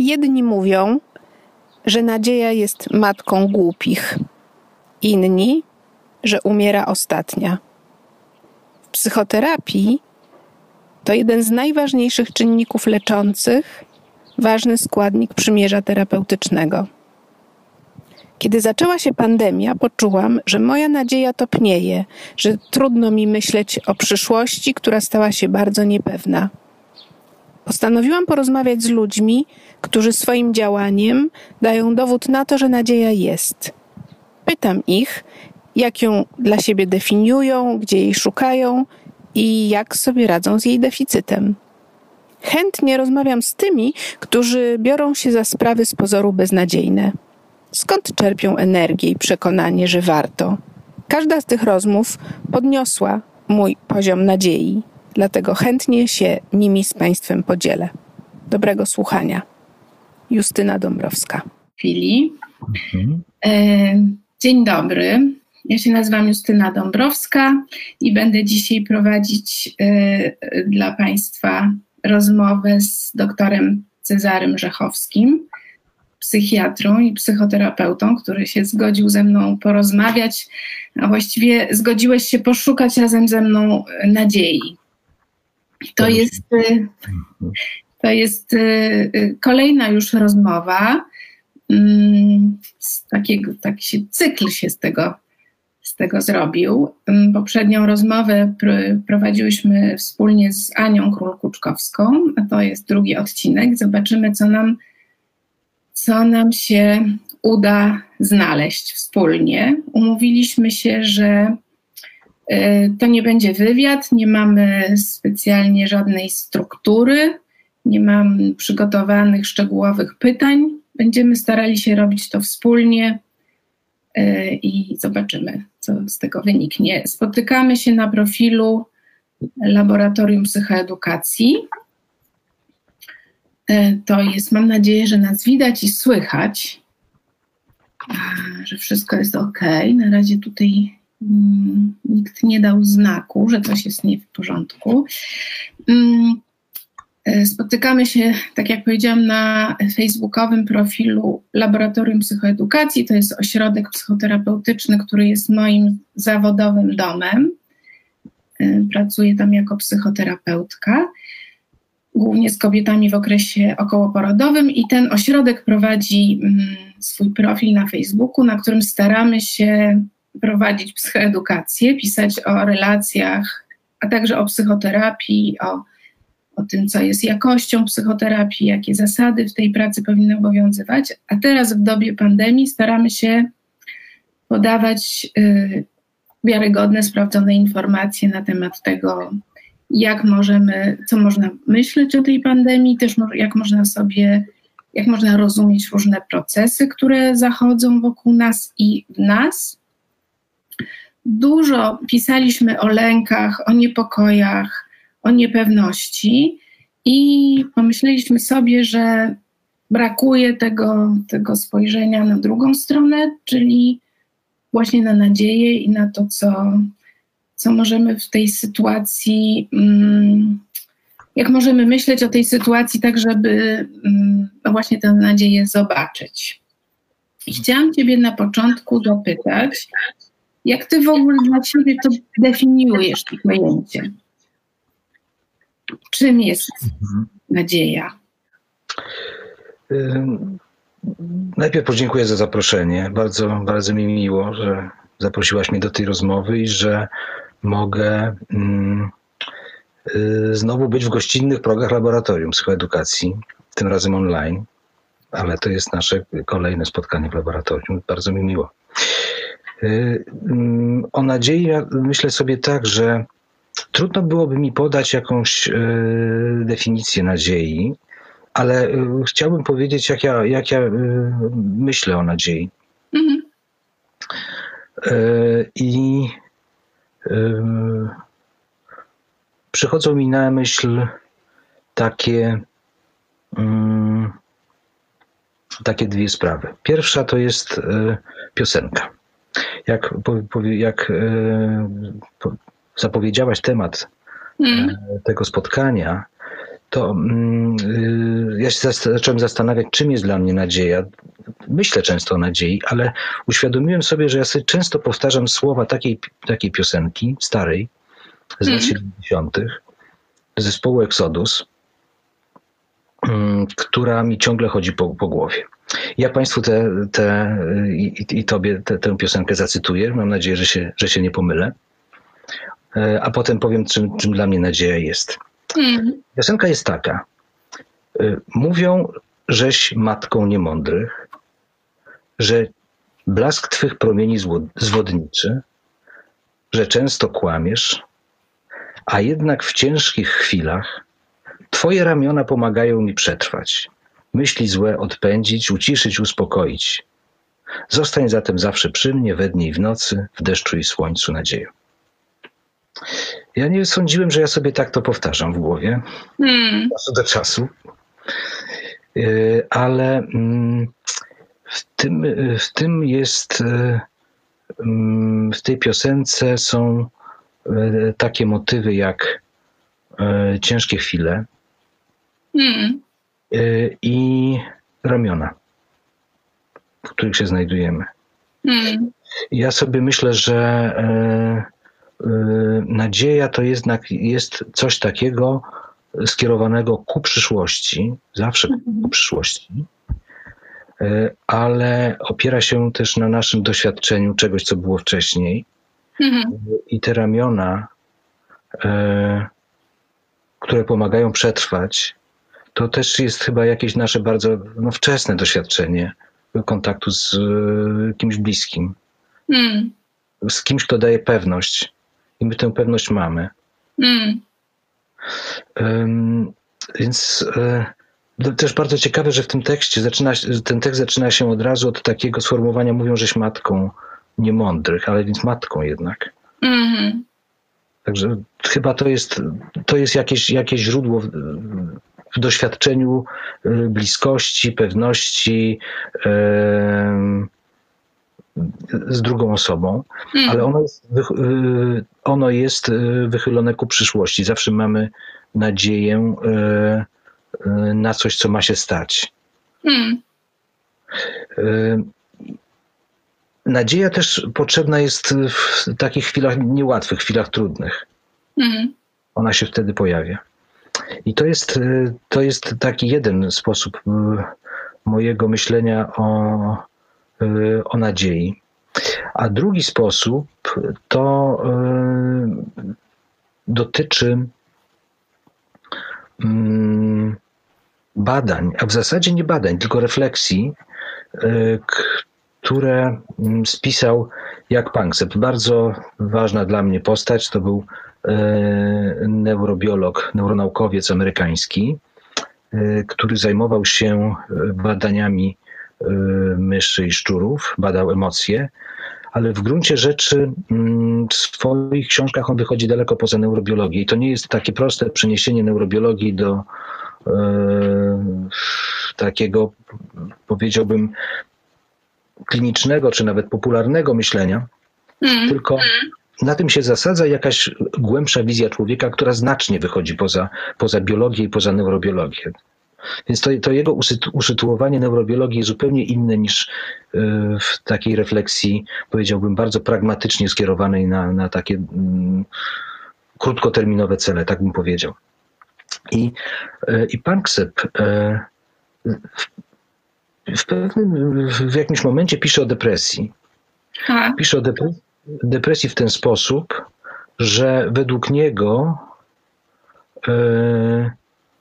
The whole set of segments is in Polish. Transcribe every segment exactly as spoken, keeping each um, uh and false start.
Jedni mówią, że nadzieja jest matką głupich, inni, że umiera ostatnia. W psychoterapii to jeden z najważniejszych czynników leczących, ważny składnik przymierza terapeutycznego. Kiedy zaczęła się pandemia, poczułam, że moja nadzieja topnieje, że trudno mi myśleć o przyszłości, która stała się bardzo niepewna. Postanowiłam porozmawiać z ludźmi, którzy swoim działaniem dają dowód na to, że nadzieja jest. Pytam ich, jak ją dla siebie definiują, gdzie jej szukają i jak sobie radzą z jej deficytem. Chętnie rozmawiam z tymi, którzy biorą się za sprawy z pozoru beznadziejne. Skąd czerpią energię i przekonanie, że warto? Każda z tych rozmów podniosła mój poziom nadziei, dlatego chętnie się nimi z Państwem podzielę. Dobrego słuchania. Justyna Dąbrowska. Chwili. Mhm. E, dzień dobry. Ja się nazywam Justyna Dąbrowska i będę dzisiaj prowadzić e, dla Państwa rozmowę z doktorem Cezarym Rzechowskim, psychiatrą i psychoterapeutą, który się zgodził ze mną porozmawiać, a właściwie zgodziłeś się poszukać razem ze mną nadziei. To jest, to jest kolejna już rozmowa. Takiego, taki się, cykl się z tego, z tego zrobił. Poprzednią rozmowę pr- prowadziłyśmy wspólnie z Anią Król-Kuczkowską, a to jest drugi odcinek. Zobaczymy, co nam co nam się uda znaleźć wspólnie. Umówiliśmy się, że y, to nie będzie wywiad, nie mamy specjalnie żadnej struktury, nie mam przygotowanych szczegółowych pytań. Będziemy starali się robić to wspólnie y, i zobaczymy, co z tego wyniknie. Spotykamy się na profilu Laboratorium Psychoedukacji. To jest, mam nadzieję, że nas widać i słychać, że wszystko jest ok. Na razie tutaj mm, nikt nie dał znaku, że coś jest nie w porządku. Mm, spotykamy się, tak jak powiedziałam, na facebookowym profilu Laboratorium Psychoedukacji. To jest ośrodek psychoterapeutyczny, który jest moim zawodowym domem. Pracuję tam jako psychoterapeutka, głównie z kobietami w okresie okołoporodowym, i ten ośrodek prowadzi mm, swój profil na Facebooku, na którym staramy się prowadzić psychoedukację, pisać o relacjach, a także o psychoterapii, o, o tym, co jest jakością psychoterapii, jakie zasady w tej pracy powinny obowiązywać. A teraz w dobie pandemii staramy się podawać y, wiarygodne, sprawdzone informacje na temat tego, jak możemy, co można myśleć o tej pandemii, też jak można sobie, jak można rozumieć różne procesy, które zachodzą wokół nas i w nas. Dużo pisaliśmy o lękach, o niepokojach, o niepewności i pomyśleliśmy sobie, że brakuje tego, tego spojrzenia na drugą stronę, czyli właśnie na nadzieję i na to, co co możemy w tej sytuacji, jak możemy myśleć o tej sytuacji tak, żeby no właśnie tę nadzieję zobaczyć. I chciałam Ciebie na początku dopytać, jak Ty w ogóle dla siebie to definiujesz, to pojęcie? Czym jest nadzieja? Najpierw podziękuję za zaproszenie. Bardzo, bardzo mi miło, że zaprosiłaś mnie do tej rozmowy i że mogę mm, y, znowu być w gościnnych progach Laboratorium Psychoedukacji, tym razem online, ale to jest nasze kolejne spotkanie w laboratorium. Bardzo mi miło. Y, y, o nadziei myślę sobie tak, że trudno byłoby mi podać jakąś y, definicję nadziei, ale y, chciałbym powiedzieć, jak ja, jak ja y, myślę o nadziei. Mhm. Y, I przychodzą mi na myśl takie, um, takie dwie sprawy. Pierwsza to jest e, piosenka. Jak, po, jak e, po, zapowiedziałaś temat mm. e, tego spotkania, to yy, ja się zacząłem zastanawiać, czym jest dla mnie nadzieja. Myślę często o nadziei, ale uświadomiłem sobie, że ja sobie często powtarzam słowa takiej, takiej piosenki, starej, z lat siedemdziesiątych, zespołu Exodus, yy, która mi ciągle chodzi po, po głowie. Ja Państwu te, te, i, i Tobie te, tę piosenkę zacytuję. Mam nadzieję, że się, że się nie pomylę. A potem powiem, czym, czym dla mnie nadzieja jest. Mm. Piosenka jest taka. Mówią, żeś matką niemądrych, że blask Twych promieni zwodniczy, że często kłamiesz, a jednak w ciężkich chwilach Twoje ramiona pomagają mi przetrwać. Myśli złe odpędzić, uciszyć, uspokoić. Zostań zatem zawsze przy mnie, we dnie i w nocy, w deszczu i słońcu nadzieją. Ja nie sądziłem, że ja sobie tak to powtarzam w głowie, hmm. od czasu do czasu, ale w tym, w tym jest, w tej piosence są takie motywy jak ciężkie chwile, hmm. i ramiona, w których się znajdujemy. Mm. Ja sobie myślę, że e, e, nadzieja to jednak jest coś takiego skierowanego ku przyszłości, zawsze ku przyszłości, e, ale opiera się też na naszym doświadczeniu czegoś, co było wcześniej. Mm. I te ramiona, e, które pomagają przetrwać, to też jest chyba jakieś nasze bardzo no, wczesne doświadczenie kontaktu z y, kimś bliskim. Mm. Z kimś, kto daje pewność. I my tę pewność mamy. Mm. Um, więc y, też bardzo ciekawe, że w tym tekście zaczyna, ten tekst zaczyna się od razu od takiego sformułowania, mówią, żeś matką niemądrych, ale więc matką jednak. Mm. Także chyba to jest, to jest jakieś, jakieś źródło w, w doświadczeniu bliskości, pewności e, z drugą osobą, mm. ale ono jest, ono jest wychylone ku przyszłości. Zawsze mamy nadzieję e, na coś, co ma się stać. Mm. E, nadzieja też potrzebna jest w takich chwilach niełatwych, chwilach trudnych. Mm. Ona się wtedy pojawia. I to jest, to jest taki jeden sposób mojego myślenia o, o nadziei. A drugi sposób to dotyczy badań, a w zasadzie nie badań, tylko refleksji, które spisał Jak Panksepp. Bardzo ważna dla mnie postać, to był neurobiolog, neuronaukowiec amerykański, który zajmował się badaniami myszy i szczurów, badał emocje, ale w gruncie rzeczy w swoich książkach on wychodzi daleko poza neurobiologię i to nie jest takie proste przeniesienie neurobiologii do e, takiego, powiedziałbym, klinicznego czy nawet popularnego myślenia, mm. tylko na tym się zasadza jakaś głębsza wizja człowieka, która znacznie wychodzi poza, poza biologię i poza neurobiologię. Więc to, to jego usytuowanie neurobiologii jest zupełnie inne niż w takiej refleksji, powiedziałbym, bardzo pragmatycznie skierowanej na, na takie mm, krótkoterminowe cele, tak bym powiedział. I, i Panksepp w, w pewnym, w jakimś momencie pisze o depresji. A. Pisze o depresji, depresji w ten sposób, że według niego e,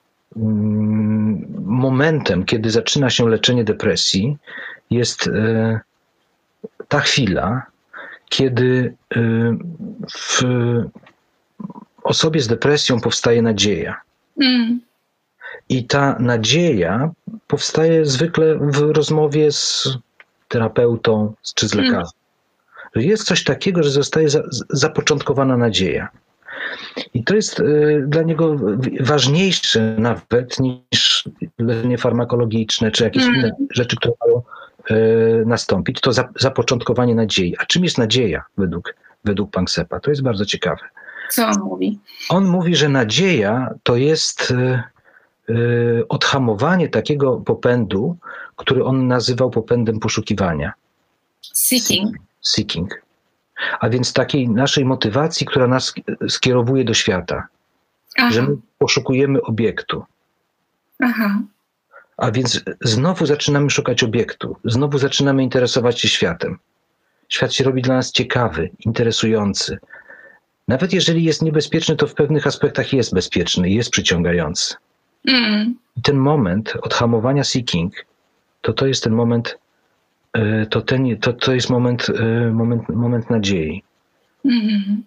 momentem, kiedy zaczyna się leczenie depresji, jest e, ta chwila, kiedy e, w osobie z depresją powstaje nadzieja. Mm. I ta nadzieja powstaje zwykle w rozmowie z terapeutą czy z lekarzem. Mm. Jest coś takiego, że zostaje za, zapoczątkowana nadzieja. I to jest y, dla niego ważniejsze nawet niż leczenie farmakologiczne czy jakieś mm. inne rzeczy, które mają y, nastąpić. To za, zapoczątkowanie nadziei. A czym jest nadzieja według, według Pankseppa? To jest bardzo ciekawe. Co on mówi? On mówi, że nadzieja to jest y, odhamowanie takiego popędu, który on nazywał popędem poszukiwania. Seeking. Seeking. A więc takiej naszej motywacji, która nas skierowuje do świata. Aha. Że my poszukujemy obiektu. Aha. A więc znowu zaczynamy szukać obiektu. Znowu zaczynamy interesować się światem. Świat się robi dla nas ciekawy, interesujący. Nawet jeżeli jest niebezpieczny, to w pewnych aspektach jest bezpieczny, jest przyciągający. Mm. I ten moment odhamowania seeking, to to jest ten moment, to, ten, to, to jest moment, moment, moment nadziei. Mm.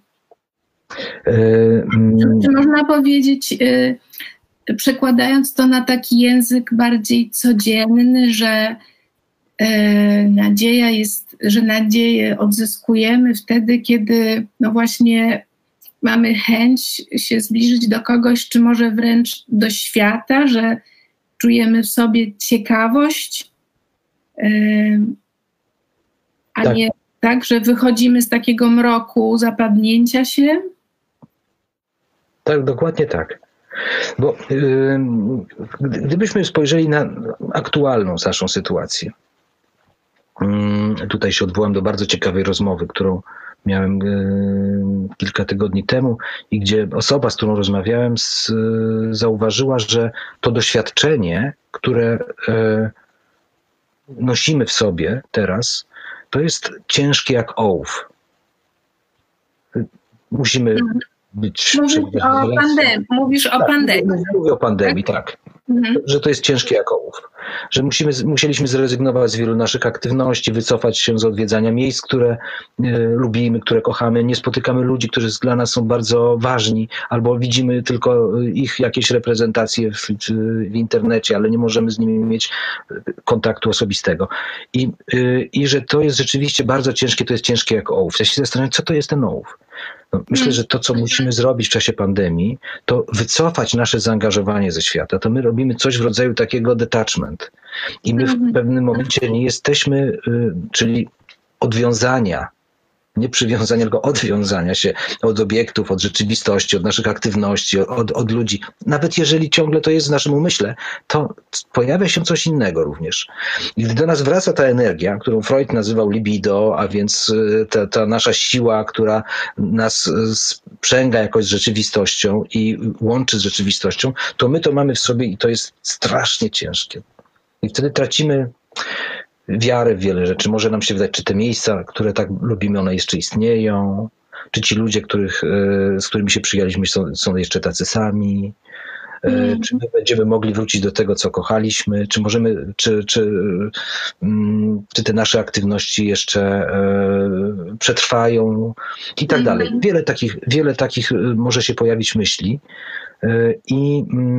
Czy można powiedzieć, przekładając to na taki język bardziej codzienny, że nadzieja jest, że nadzieję odzyskujemy wtedy, kiedy no właśnie mamy chęć się zbliżyć do kogoś, czy może wręcz do świata, że czujemy w sobie ciekawość, a tak. nie tak, że wychodzimy z takiego mroku zapadnięcia się? Tak, dokładnie tak. Bo yy, gdybyśmy spojrzeli na aktualną naszą sytuację, yy, tutaj się odwołam do bardzo ciekawej rozmowy, którą miałem yy, kilka tygodni temu i gdzie osoba, z którą rozmawiałem, z, yy, zauważyła, że to doświadczenie, które yy, nosimy w sobie teraz, to jest ciężkie jak ołów. Musimy być... Mówisz o pandemii. Mówisz o tak, pandemii. Mówię o pandemii, tak. Mhm. Że to jest ciężkie jak ołów. Że musimy, musieliśmy zrezygnować z wielu naszych aktywności, wycofać się z odwiedzania miejsc, które e, lubimy, które kochamy. Nie spotykamy ludzi, którzy dla nas są bardzo ważni, albo widzimy tylko ich jakieś reprezentacje w, w internecie, ale nie możemy z nimi mieć kontaktu osobistego. I, e, I że to jest rzeczywiście bardzo ciężkie, to jest ciężkie jak ołów. Ja się zastanawiam, co to jest ten ołów. No, myślę, że to, co musimy zrobić w czasie pandemii, to wycofać nasze zaangażowanie ze świata. To my robimy coś w rodzaju takiego detachment. I my w pewnym momencie nie jesteśmy, czyli odwiązania, nie przywiązania, tylko odwiązania się od obiektów, od rzeczywistości, od naszych aktywności, od, od ludzi. Nawet jeżeli ciągle to jest w naszym umyśle, to pojawia się coś innego również. I gdy do nas wraca ta energia, którą Freud nazywał libido, a więc ta, ta nasza siła, która nas sprzęga jakoś z rzeczywistością i łączy z rzeczywistością, to my to mamy w sobie i to jest strasznie ciężkie. I wtedy tracimy wiarę w wiele rzeczy. Może nam się wydać, czy te miejsca, które tak lubimy, one jeszcze istnieją, czy ci ludzie, których, z którymi się przyjęliśmy, są, są jeszcze tacy sami, mm. czy my będziemy mogli wrócić do tego, co kochaliśmy, czy możemy, czy, czy, czy te nasze aktywności jeszcze przetrwają i tak dalej. Wiele takich, wiele takich może się pojawić myśli i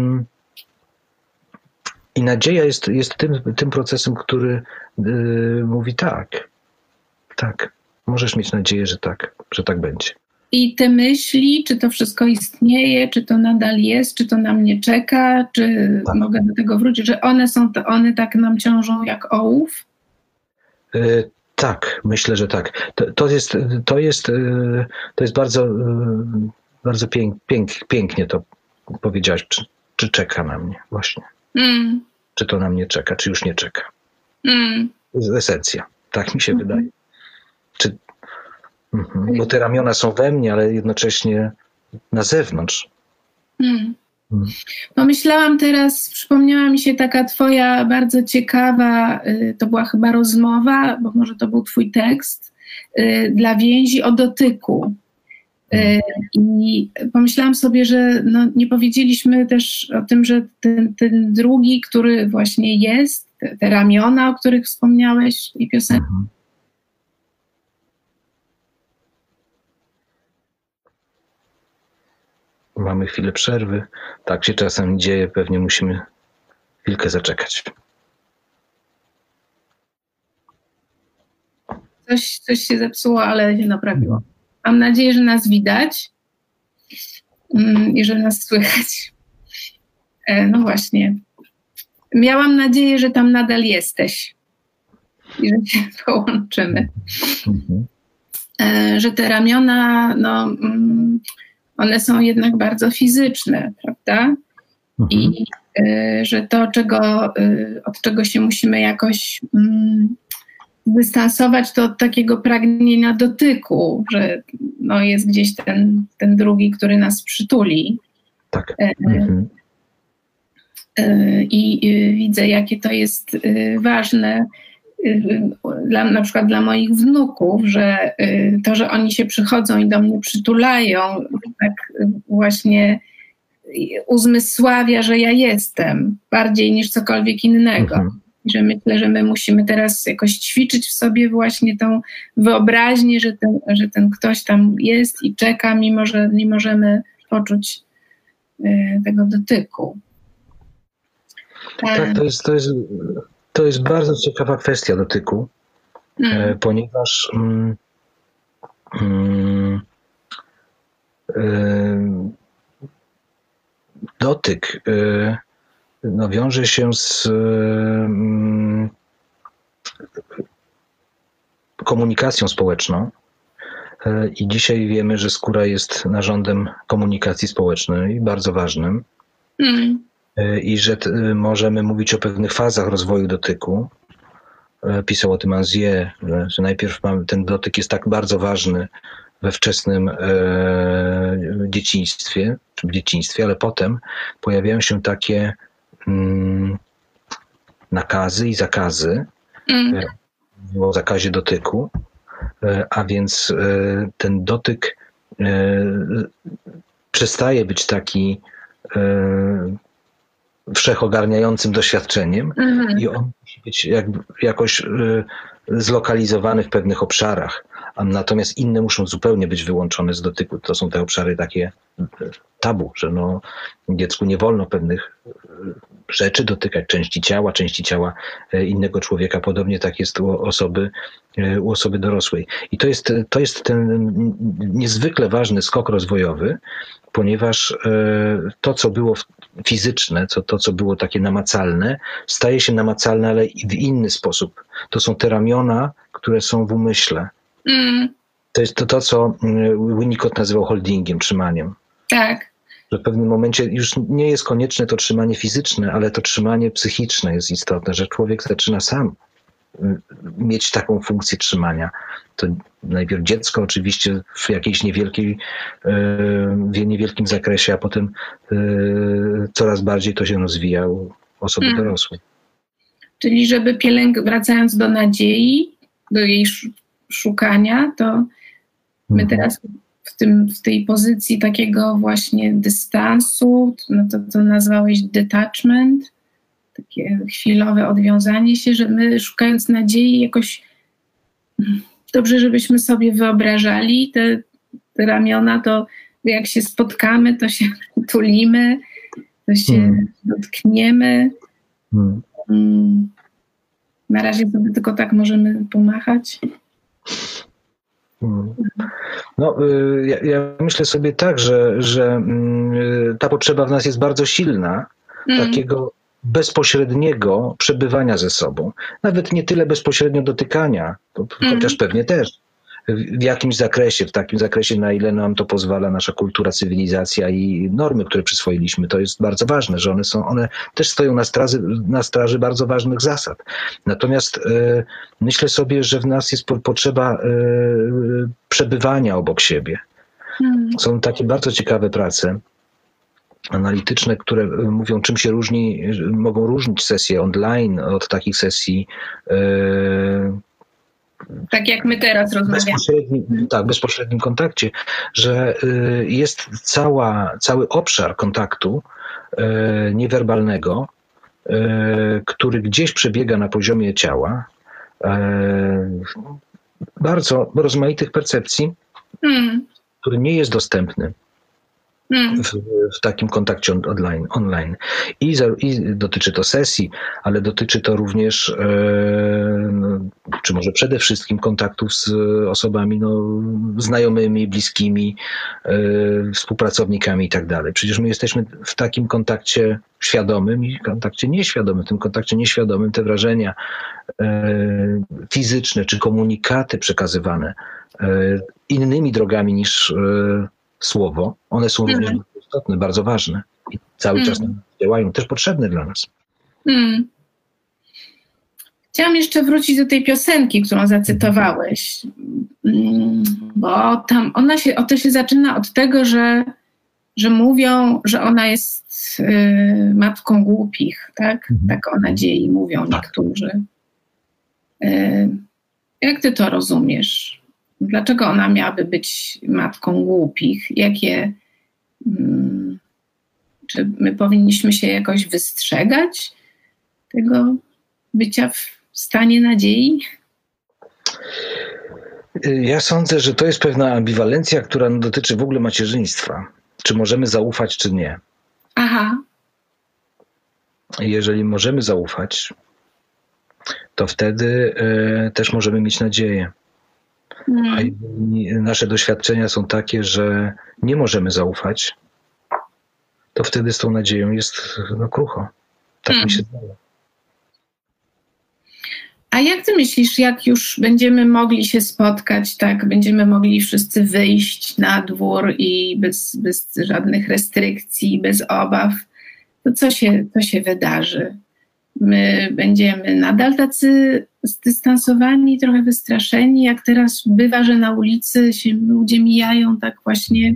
I nadzieja jest, jest tym, tym procesem, który yy, mówi tak, tak, możesz mieć nadzieję, że tak, że tak będzie. I te myśli, czy to wszystko istnieje, czy to nadal jest, czy to na mnie czeka, czy tak. mogę do tego wrócić, że one są, one tak nam ciążą jak ołów? Yy, tak, myślę, że tak. To, to jest, to jest, yy, to jest bardzo, yy, bardzo pięk, pięk, pięknie to powiedziałaś, czy, czy czeka na mnie właśnie. Mm. Czy to na mnie czeka, czy już nie czeka. Mm. To jest esencja. Tak mi się mm. wydaje. Czy, mm-hmm. Bo te ramiona są we mnie, ale jednocześnie na zewnątrz. Mm. Mm. Pomyślałam teraz, przypomniała mi się taka twoja bardzo ciekawa, y, to była chyba rozmowa, bo może to był twój tekst, y, dla więzi o dotyku. I pomyślałam sobie, że no nie powiedzieliśmy też o tym, że ten, ten drugi, który właśnie jest, te, te ramiona, o których wspomniałeś i piosenka. Mamy chwilę przerwy. Tak się czasem dzieje, pewnie musimy chwilkę zaczekać. Coś, coś się zepsuło, ale się naprawiło. Mam nadzieję, że nas widać i że nas słychać. No właśnie. Miałam nadzieję, że tam nadal jesteś i że się połączymy. Mhm. Że te ramiona, no, one są jednak bardzo fizyczne, prawda? mhm. i y, że to, czego, y, od czego się musimy jakoś y, dystansować, to od takiego pragnienia dotyku, że no, jest gdzieś ten, ten drugi, który nas przytuli. Tak. Y, mhm. y, I y, widzę, jakie to jest y, ważne. Dla, na przykład dla moich wnuków, że y, to, że oni się przychodzą i do mnie przytulają, tak właśnie uzmysławia, że ja jestem bardziej niż cokolwiek innego. Mhm. Że myślę, że my musimy teraz jakoś ćwiczyć w sobie właśnie tą wyobraźnię, że ten, że ten ktoś tam jest i czeka, mimo że nie możemy poczuć y, tego dotyku. Tak, tak to jest... To jest... To jest bardzo ciekawa kwestia dotyku, mm. ponieważ mm, mm, y, dotyk y, no, wiąże się z y, komunikacją społeczną y, i dzisiaj wiemy, że skóra jest narządem komunikacji społecznej, bardzo ważnym. Mm. I że t, możemy mówić o pewnych fazach rozwoju dotyku. Pisał o tym Anzier, że, że najpierw mamy, ten dotyk jest tak bardzo ważny we wczesnym e, dzieciństwie, czy w dzieciństwie, ale potem pojawiają się takie mm, nakazy i zakazy, mm. e, o zakazie dotyku, e, a więc e, ten dotyk e, przestaje być taki e, wszechogarniającym doświadczeniem mm-hmm. i on musi być jakby jakoś y, zlokalizowany w pewnych obszarach, a natomiast inne muszą zupełnie być wyłączone z dotyku. To są te obszary takie tabu, że no, dziecku nie wolno pewnych rzeczy dotykać, części ciała, części ciała innego człowieka. Podobnie tak jest u osoby, u osoby dorosłej. I to jest, to jest ten niezwykle ważny skok rozwojowy, ponieważ to, co było fizyczne, to, to, co było takie namacalne, staje się namacalne, ale w inny sposób. To są te ramiona, które są w umyśle. Mm. To jest to, to, co Winnicott nazywał holdingiem, trzymaniem. Tak. Że w pewnym momencie już nie jest konieczne to trzymanie fizyczne, ale to trzymanie psychiczne jest istotne, że człowiek zaczyna sam mieć taką funkcję trzymania. To najpierw dziecko oczywiście w jakiejś niewielkiej, w niewielkim zakresie, a potem coraz bardziej to się rozwija u osoby hmm. dorosłej. Czyli żeby pielęg, wracając do nadziei, do jej szukania, to my hmm. teraz w, tym, w tej pozycji takiego właśnie dystansu, no to, to nazwałeś detachment, takie chwilowe odwiązanie się, że my szukając nadziei jakoś dobrze, żebyśmy sobie wyobrażali te, te ramiona, to jak się spotkamy, to się tulimy, to się hmm. dotkniemy. Hmm. Na razie sobie tylko tak możemy pomachać. Hmm. No, ja, ja myślę sobie tak, że, że ta potrzeba w nas jest bardzo silna, hmm. takiego bezpośredniego przebywania ze sobą. Nawet nie tyle bezpośrednio dotykania, to, mm. chociaż pewnie też. W jakimś zakresie, w takim zakresie, na ile nam to pozwala nasza kultura, cywilizacja i normy, które przyswoiliśmy. To jest bardzo ważne, że one są, one też stoją na straży, na straży bardzo ważnych zasad. Natomiast e, myślę sobie, że w nas jest po, potrzeba e, przebywania obok siebie. Mm. Są takie bardzo ciekawe prace analityczne, które mówią, czym się różni, mogą różnić sesje online od takich sesji e, tak jak my teraz rozmawiamy. Bezpośrednim, tak, bezpośrednim kontakcie, że y, jest cała, cały obszar kontaktu y, niewerbalnego, y, który gdzieś przebiega na poziomie ciała, y, bardzo rozmaitych percepcji, mm. który nie jest dostępny w, w takim kontakcie online. online. I, za, I dotyczy to sesji, ale dotyczy to również, e, no, czy może przede wszystkim kontaktów z osobami no, znajomymi, bliskimi, e, współpracownikami i tak dalej. Przecież my jesteśmy w takim kontakcie świadomym i kontakcie nieświadomym. W tym kontakcie nieświadomym te wrażenia e, fizyczne czy komunikaty przekazywane e, innymi drogami niż e, słowo, one są również mm. istotne, bardzo ważne i cały mm. czas działają, też potrzebne dla nas. Hmm. Chciałam jeszcze wrócić do tej piosenki, którą zacytowałeś, bo tam ona się, to się zaczyna od tego, że, że mówią, że ona jest y, matką głupich, tak? Tak o nadziei mówią niektórzy. Y, jak ty to rozumiesz? Dlaczego ona miałaby być matką głupich? Jakie, y, czy my powinniśmy się jakoś wystrzegać tego bycia w stanie nadziei? Ja sądzę, że to jest pewna ambiwalencja, która dotyczy w ogóle macierzyństwa. Czy możemy zaufać, czy nie. Aha. Jeżeli możemy zaufać, to wtedy y, też możemy mieć nadzieję. Hmm. A nasze doświadczenia są takie, że nie możemy zaufać, to wtedy z tą nadzieją jest no, krucho. Tak hmm. mi się zdaje. A jak ty myślisz, jak już będziemy mogli się spotkać, tak, będziemy mogli wszyscy wyjść na dwór i bez, bez żadnych restrykcji, bez obaw, to co się, co się wydarzy? My będziemy nadal tacy zdystansowani, trochę wystraszeni, jak teraz bywa, że na ulicy się ludzie mijają tak właśnie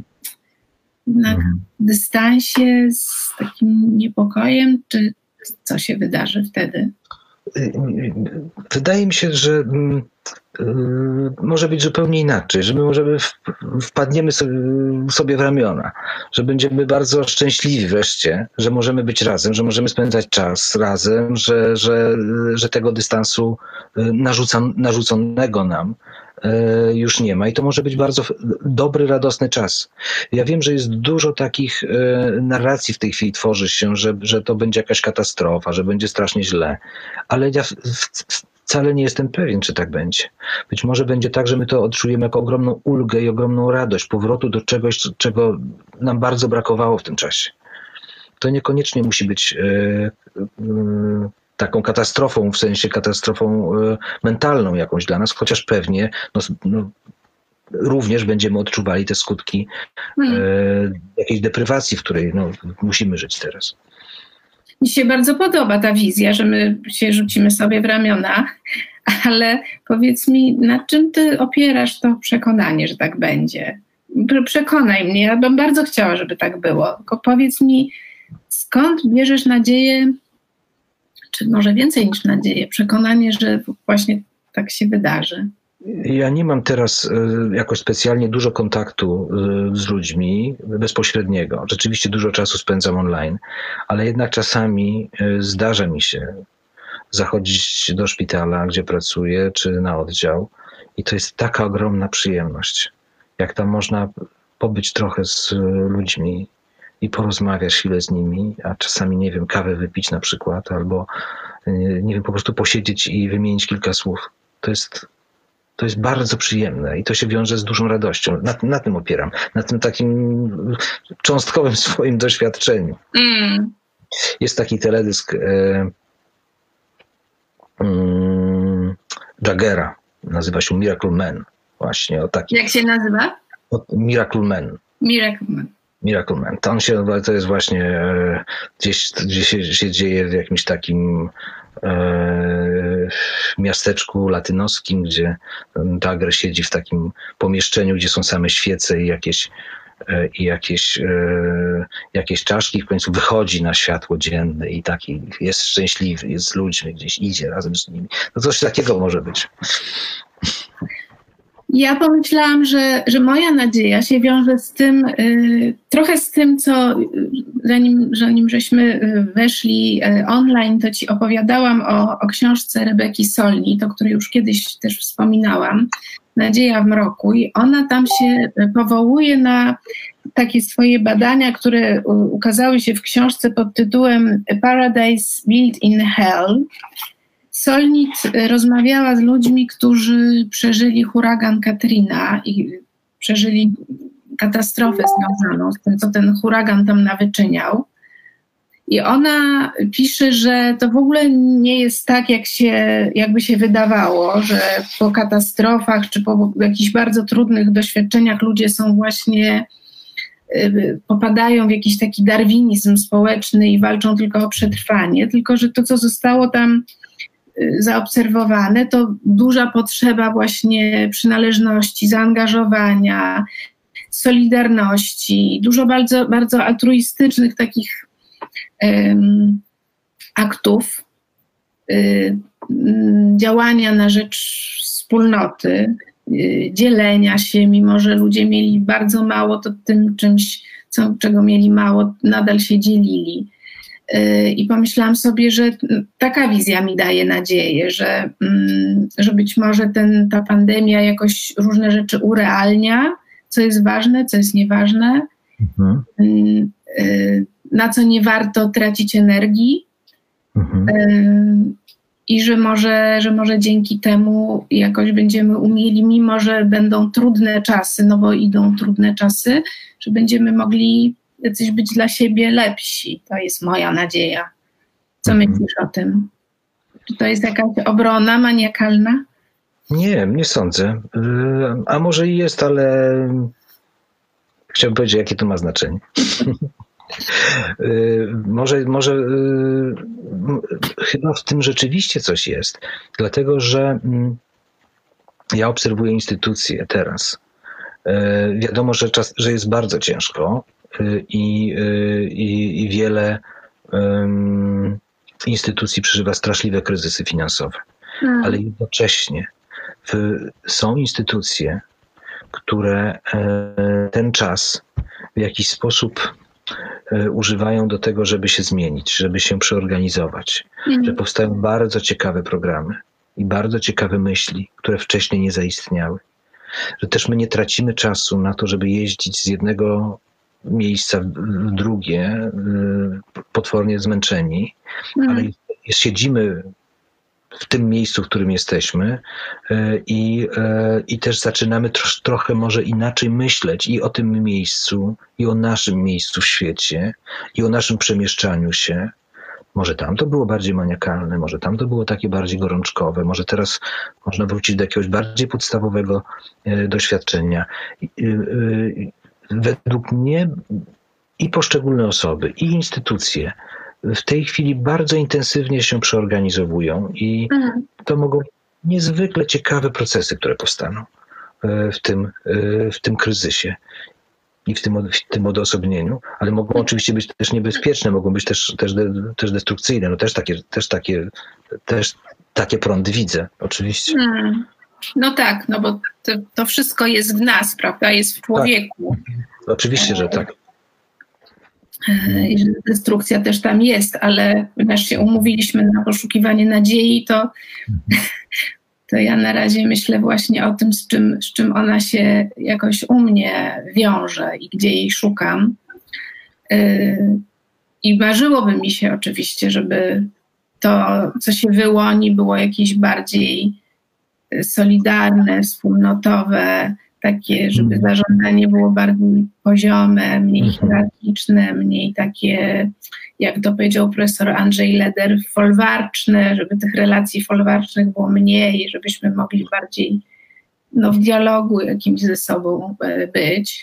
na dystansie z takim niepokojem, czy co się wydarzy wtedy? Wydaje mi się, że y, może być zupełnie inaczej, że my możemy w, wpadniemy sobie w ramiona, że będziemy bardzo szczęśliwi wreszcie, że możemy być razem, że możemy spędzać czas razem, że, że, że tego dystansu narzuca, narzuconego nam już nie ma i to może być bardzo dobry, radosny czas. Ja wiem, że jest dużo takich narracji w tej chwili tworzy się, że, że to będzie jakaś katastrofa, że będzie strasznie źle, ale ja wcale nie jestem pewien, czy tak będzie. Być może będzie tak, że my to odczujemy jako ogromną ulgę i ogromną radość powrotu do czegoś, czego nam bardzo brakowało w tym czasie. To niekoniecznie musi być yy, yy, taką katastrofą, w sensie katastrofą y, mentalną jakąś dla nas, chociaż pewnie no, no, również będziemy odczuwali te skutki hmm. y, jakiejś deprywacji, w której no, musimy żyć teraz. Mi się bardzo podoba ta wizja, że my się rzucimy sobie w ramiona, ale powiedz mi, na czym ty opierasz to przekonanie, że tak będzie? Przekonaj mnie, ja bym bardzo chciała, żeby tak było, tylko powiedz mi, skąd bierzesz nadzieję, czy może więcej niż nadzieję, przekonanie, że właśnie tak się wydarzy? Ja nie mam teraz jakoś specjalnie dużo kontaktu z ludźmi bezpośredniego. Rzeczywiście dużo czasu spędzam online, ale jednak czasami zdarza mi się zachodzić do szpitala, gdzie pracuję, czy na oddział i to jest taka ogromna przyjemność. Jak tam można pobyć trochę z ludźmi i porozmawiać chwilę z nimi, a czasami, nie wiem, kawę wypić na przykład, albo, nie wiem, po prostu posiedzieć i wymienić kilka słów. To jest, to jest bardzo przyjemne i to się wiąże z dużą radością. Na, na tym opieram, na tym takim cząstkowym swoim doświadczeniu. Mm. Jest taki teledysk e, mm, Jaggera, nazywa się Miracle Man. Właśnie o takim. Jak się nazywa? O, Miracle Man. Miracle Man. Miracle Man. To, on się, to jest właśnie e, gdzieś, gdzieś się, się dzieje w jakimś takim e, miasteczku latynoskim, gdzie Jagger siedzi w takim pomieszczeniu, gdzie są same świece i jakieś, e, i jakieś, e, jakieś czaszki. W końcu wychodzi na światło dzienne i taki jest szczęśliwy, jest z ludźmi, gdzieś idzie razem z nimi. No coś takiego może być. Ja pomyślałam, że, że moja nadzieja się wiąże z tym, y, trochę z tym, co zanim, zanim żeśmy weszli y, online, to ci opowiadałam o, o książce Rebeki Solnit, o której już kiedyś też wspominałam, Nadzieja w mroku. I ona tam się powołuje na takie swoje badania, które ukazały się w książce pod tytułem A Paradise Built in Hell. Solnit rozmawiała z ludźmi, którzy przeżyli huragan Katrina i przeżyli katastrofę związaną z tym, co ten huragan tam nawyczyniał. I ona pisze, że to w ogóle nie jest tak, jak się, jakby się wydawało, że po katastrofach czy po jakichś bardzo trudnych doświadczeniach ludzie są właśnie popadają w jakiś taki darwinizm społeczny i walczą tylko o przetrwanie, tylko że to, co zostało tam zaobserwowane, to duża potrzeba właśnie przynależności, zaangażowania, solidarności, dużo bardzo, bardzo altruistycznych takich um, aktów, y, działania na rzecz wspólnoty, y, dzielenia się, mimo że ludzie mieli bardzo mało, to tym czymś, co, czego mieli mało, nadal się dzielili. I pomyślałam sobie, że taka wizja mi daje nadzieję, że, że być może ten, ta pandemia jakoś różne rzeczy urealnia, co jest ważne, co jest nieważne, mhm. na co nie warto tracić energii mhm. i że może, że może dzięki temu jakoś będziemy umieli, mimo że będą trudne czasy, no bo idą trudne czasy, że będziemy mogli jacyś być dla siebie lepsi. To jest moja nadzieja. Co mhm. myślisz o tym? Czy to jest jakaś obrona maniakalna? Nie, nie sądzę. A może i jest, ale chciałbym powiedzieć, jakie to ma znaczenie. może, może chyba w tym rzeczywiście coś jest. Dlatego, że ja obserwuję instytucje teraz. Wiadomo, że, czas, że jest bardzo ciężko. I, i, i wiele um, instytucji przeżywa straszliwe kryzysy finansowe. Hmm. Ale jednocześnie w, są instytucje, które e, ten czas w jakiś sposób e, używają do tego, żeby się zmienić, żeby się przeorganizować. Hmm. Że powstają bardzo ciekawe programy i bardzo ciekawe myśli, które wcześniej nie zaistniały. Że też my nie tracimy czasu na to, żeby jeździć z jednego miejsca w drugie, potwornie zmęczeni, mm. ale siedzimy w tym miejscu, w którym jesteśmy i, i też zaczynamy tro- trochę może inaczej myśleć i o tym miejscu, i o naszym miejscu w świecie, i o naszym przemieszczaniu się. Może tam to było bardziej maniakalne, może tam to było takie bardziej gorączkowe, może teraz można wrócić do jakiegoś bardziej podstawowego doświadczenia. Według mnie i poszczególne osoby, i instytucje w tej chwili bardzo intensywnie się przeorganizowują i mhm. to mogą być niezwykle ciekawe procesy, które powstaną w tym, w tym kryzysie i w tym, w tym odosobnieniu, ale mogą oczywiście być też niebezpieczne, mogą być też, też, de, też destrukcyjne. No też takie, też takie, też takie prądy widzę, oczywiście. Hmm. No tak, no bo to, to wszystko jest w nas, prawda? Jest w człowieku. Tak. Oczywiście, że tak. I że destrukcja też tam jest, ale ponieważ się umówiliśmy na poszukiwanie nadziei, to, to ja na razie myślę właśnie o tym, z czym, z czym ona się jakoś u mnie wiąże i gdzie jej szukam. I marzyłoby mi się oczywiście, żeby to, co się wyłoni, było jakieś bardziej solidarne, wspólnotowe, takie, żeby zarządzanie było bardziej poziome, mniej hierarchiczne, mniej takie, jak to powiedział profesor Andrzej Leder, folwarczne, żeby tych relacji folwarcznych było mniej, żebyśmy mogli bardziej no, w dialogu jakimś ze sobą być.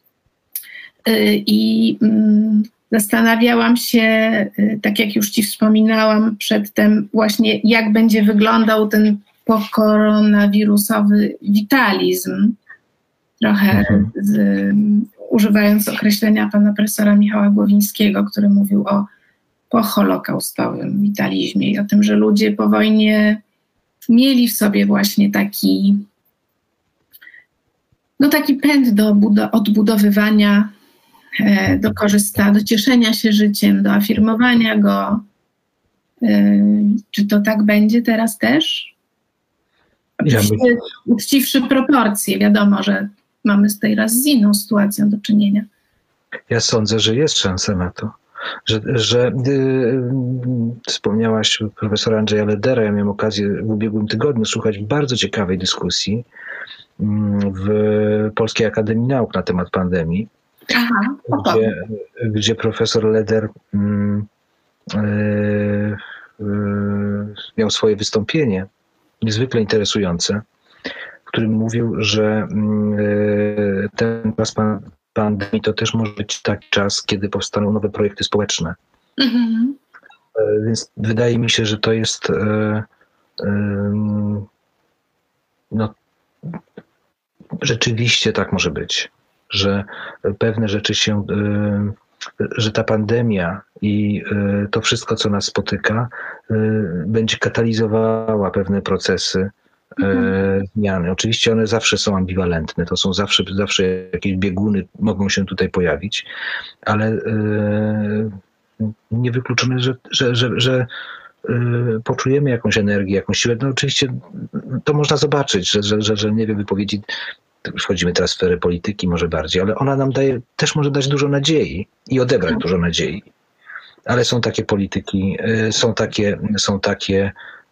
I mm, zastanawiałam się, tak jak już ci wspominałam przedtem, właśnie jak będzie wyglądał ten pokoronawirusowy witalizm, trochę z, używając określenia pana profesora Michała Głowińskiego, który mówił o poholokaustowym witalizmie i o tym, że ludzie po wojnie mieli w sobie właśnie taki no taki pęd do budo- odbudowywania, e, do korzystania, do cieszenia się życiem, do afirmowania go. E, czy to tak będzie teraz też? Oczywiście ja uczciwszy proporcje. Wiadomo, że mamy z tej raz z inną sytuacją do czynienia. Ja sądzę, że jest szansa na to. Że, że yy, wspomniałaś profesora Andrzeja Ledera. Ja miałem okazję w ubiegłym tygodniu słuchać bardzo ciekawej dyskusji w Polskiej Akademii Nauk na temat pandemii, Aha, gdzie, gdzie profesor Leder mm, yy, yy, miał swoje wystąpienie, niezwykle interesujące, w którym mówił, że yy, ten czas, pan, pandemii to też może być taki czas, kiedy powstaną nowe projekty społeczne. Mhm. Więc wydaje mi się, że to jest no, rzeczywiście tak może być, że pewne rzeczy się, że ta pandemia i to wszystko, co nas spotyka, będzie katalizowała pewne procesy mhm. zmiany. Oczywiście one zawsze są ambiwalentne, to są zawsze, zawsze jakieś bieguny mogą się tutaj pojawić, ale niewykluczone, że, że, że, że poczujemy jakąś energię, jakąś siłę. No oczywiście to można zobaczyć, że, że, że, że nie wiem, wypowiedzi, wchodzimy teraz w sferę polityki może bardziej, ale ona nam daje, też może dać dużo nadziei i odebrać dużo nadziei. Ale są takie polityki, są takie, są takie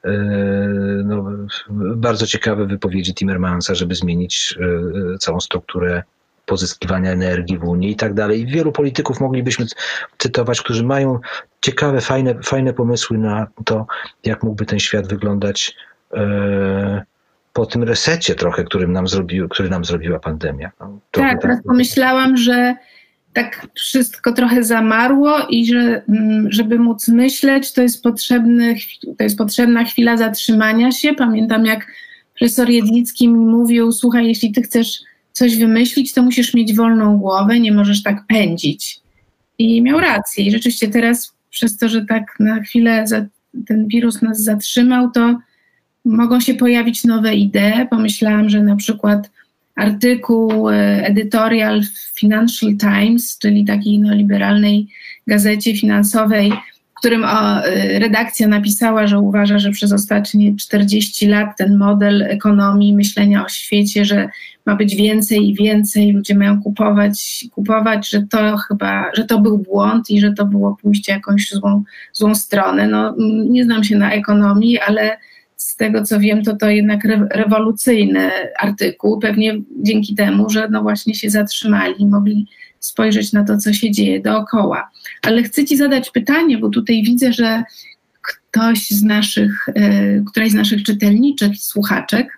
no, bardzo ciekawe wypowiedzi Timmermansa, żeby zmienić całą strukturę pozyskiwania energii w Unii i tak dalej. Wielu polityków moglibyśmy cytować, którzy mają ciekawe, fajne, fajne pomysły na to, jak mógłby ten świat wyglądać e, po tym resecie trochę, którym nam zrobił, który nam zrobiła pandemia. No, tak, teraz tak pomyślałam, że tak wszystko trochę zamarło i że żeby móc myśleć, to jest, potrzebny, to jest potrzebna chwila zatrzymania się. Pamiętam, jak profesor Jedlicki mi mówił, słuchaj, jeśli ty chcesz coś wymyślić, to musisz mieć wolną głowę, nie możesz tak pędzić. I miał rację. I rzeczywiście teraz przez to, że tak na chwilę za, ten wirus nas zatrzymał, to mogą się pojawić nowe idee. Pomyślałam, że na przykład artykuł, editorial w Financial Times, czyli takiej no, liberalnej gazecie finansowej, w którym o, redakcja napisała, że uważa, że przez ostatnie czterdzieści lat ten model ekonomii, myślenia o świecie, że ma być więcej i więcej, ludzie mają kupować, kupować, że to chyba, że to był błąd i że to było pójście jakąś złą, złą stronę. No, nie znam się na ekonomii, ale z tego co wiem, to to jednak re, rewolucyjny artykuł, pewnie dzięki temu, że no właśnie się zatrzymali, mogli spojrzeć na to, co się dzieje dookoła. Ale chcę ci zadać pytanie, bo tutaj widzę, że ktoś z naszych, y, któraś z naszych czytelniczek, słuchaczek